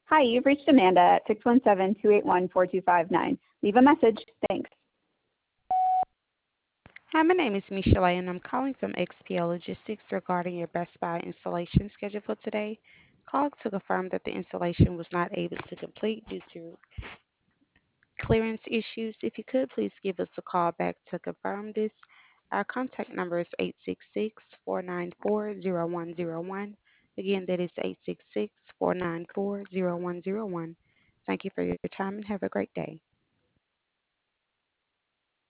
Hi, you've reached Amanda at 617-281-4259. Leave a message. Thanks. Hi, my name is Michelle, and I'm calling from XPO Logistics regarding your Best Buy installation schedule for today. Call to confirm that the installation was not able to complete due to clearance issues. If you could, please give us a call back to confirm this. Our contact number is 866-494-0101. Again, that is 866-494-0101. Thank you for your time and have a great day.